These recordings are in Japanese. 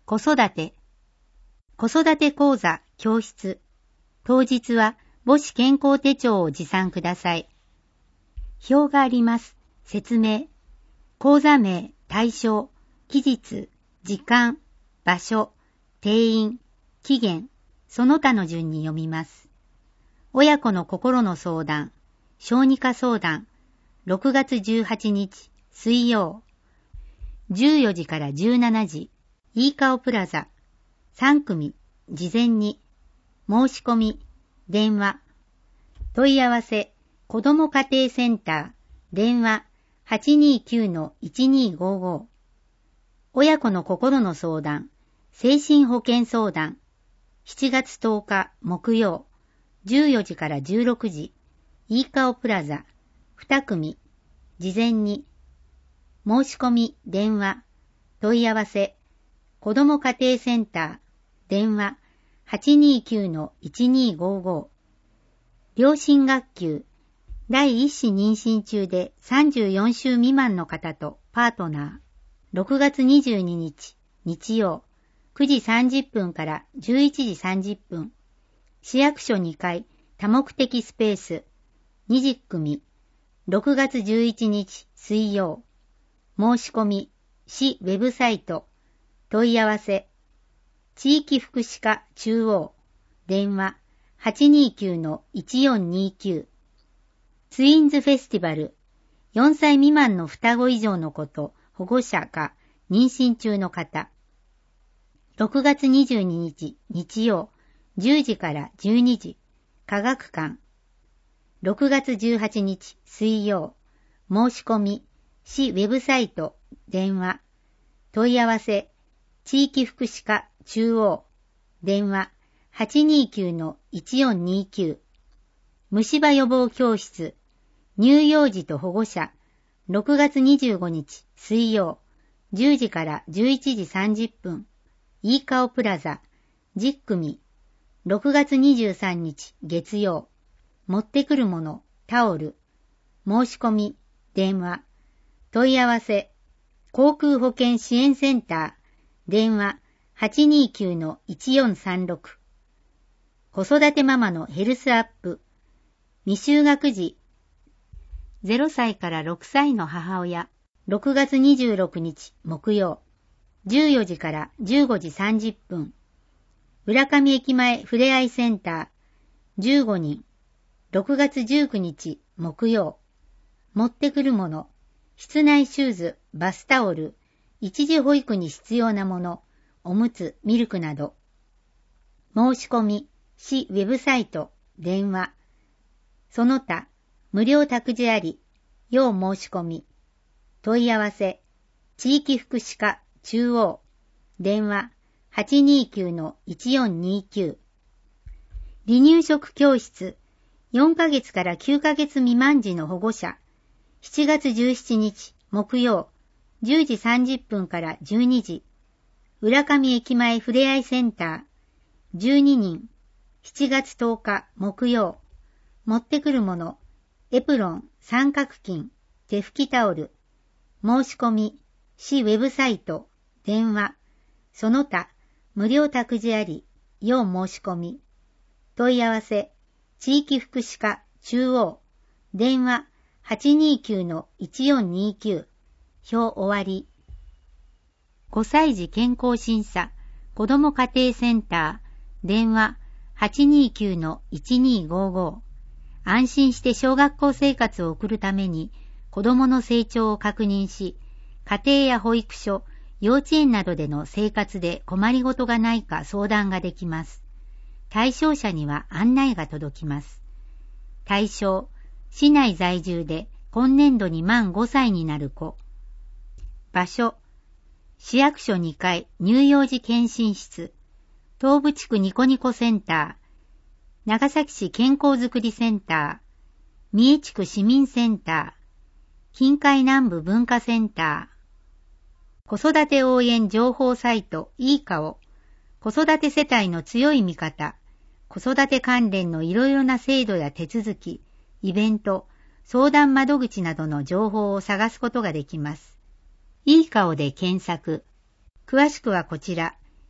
子育て。子育て講座教室。当日は母子健康手帳を持参ください。表があります。説明。講座名、対象、期日、時間、場所、定員、期限、その他の順に読みます。親子の心の相談、小児科相談、6月18日、水曜。14時から17時、いいかおプラザ、3組、事前に、申し込み、電話、問い合わせ、子ども家庭センター、電話、829-1255。親子の心の相談、精神保健相談、7月10日木曜、14時から16時、いいかおプラザ、2組、事前に、申し込み、電話、問い合わせ、子ども家庭センター、電話、829-1255。両親学級、第一子妊娠中で34週未満の方とパートナー。6月22日、日曜、9時30分から11時30分。市役所2階、多目的スペース、20組。6月11日、水曜。申し込み、市ウェブサイト、問い合わせ、地域福祉課中央、電話、829-1429。ツインズフェスティバル、4歳未満の双子以上の子と保護者か妊娠中の方。6月22日、日曜、10時から12時、科学館。6月18日、水曜、申し込み、市ウェブサイト、電話、問い合わせ、地域福祉課中央、電話、829-1429。虫歯予防教室、乳幼児と保護者、6月25日、水曜、10時から11時30分、いいかおプラザ、10組、6月23日、月曜、持ってくるもの、タオル、申し込み、電話、問い合わせ、航空保険支援センター、電話、829-1436。子育てママのヘルスアップ、未就学児、0歳から6歳の母親、6月26日木曜、14時から15時30分。浦上駅前ふれあいセンター、15人、6月19日木曜。持ってくるもの、室内シューズ、バスタオル、一時保育に必要なもの、おむつ、ミルクなど。申し込み、市ウェブサイト、電話。その他、無料託児あり、要申し込み。問い合わせ、地域福祉課中央。電話、829-1429。離乳食教室、4ヶ月から9ヶ月未満児の保護者。7月17日、木曜、10時30分から12時。浦上駅前ふれあいセンター、12人。7月10日、木曜。持ってくるもの、エプロン、三角巾、手拭きタオル。申し込み、市ウェブサイト、電話。その他、無料託児あり、要申し込み。問い合わせ、地域福祉課中央。電話、829-1429。表終わり。5歳児健康審査、子ども家庭センター、電話、829-1255。安心して小学校生活を送るために、子どもの成長を確認し、家庭や保育所、幼稚園などでの生活で困りごとがないか相談ができます。対象者には案内が届きます。対象、市内在住で今年度に満5歳になる子。場所、市役所2階乳幼児健診室、東部地区ニコニコセンター、長崎市健康づくりセンター、三重地区市民センター、近海南部文化センター、子育て応援情報サイトいいかお、子育て世帯の強い味方、子育て関連のいろいろな制度や手続き、イベント、相談窓口などの情報を探すことができます。いいかおで検索。詳しくはこちら、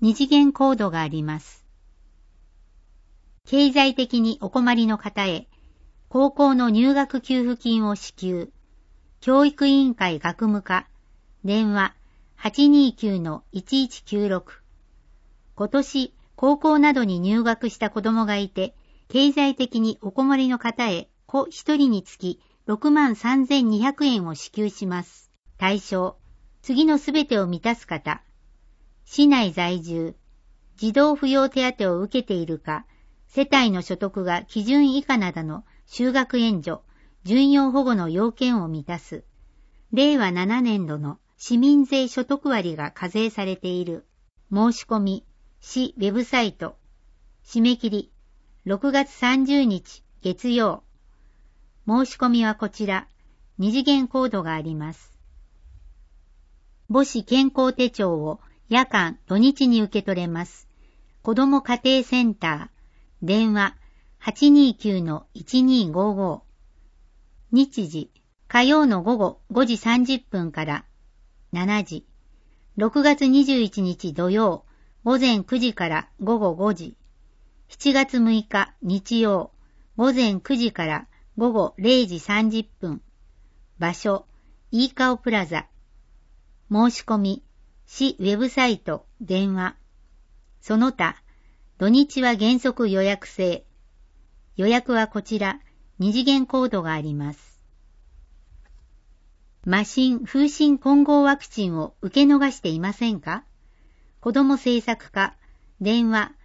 二次元コードがあります。経済的にお困りの方へ、高校の入学給付金を支給。教育委員会学務課、電話 829-1196。今年、高校などに入学した子供がいて、経済的にお困りの方へ、子一人につき63,200円を支給します。対象、次のすべてを満たす方。市内在住、児童扶養手当を受けているか、世帯の所得が基準以下などの就学援助、準用保護の要件を満たす。令和7年度の市民税所得割が課税されている。申し込み、市ウェブサイト。締め切り、6月30日月曜。申し込みはこちら、二次元コードがあります。母子健康手帳を夜間土日に受け取れます。子ども家庭センター、電話 829-1255。日時、火曜の午後5時30分から7時。6月21日土曜、午前9時から午後5時。7月6日日曜、午前9時から午後0時30分。場所、イーカオプラザ。申し込み、市ウェブサイト、電話。その他、土日は原則予約制。予約はこちら、二次元コードがあります。麻疹・風疹混合ワクチンを受け逃していませんか？子ども政策課、電話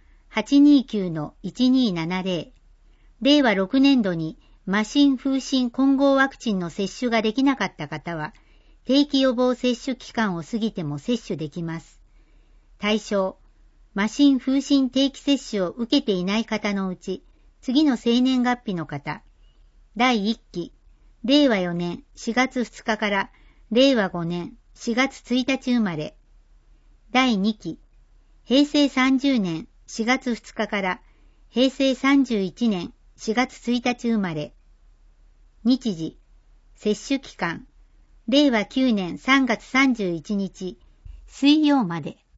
829-1270。令和6年度に麻疹・風疹混合ワクチンの接種ができなかった方は、定期予防接種期間を過ぎても接種できます。対象、麻疹・風疹定期接種を受けていない方のうち、次の生年月日の方、第1期、令和4年4月2日から令和5年4月1日生まれ。第2期、平成30年4月2日から平成31年4月1日生まれ。日時、接種期間、令和9年3月31日水曜まで。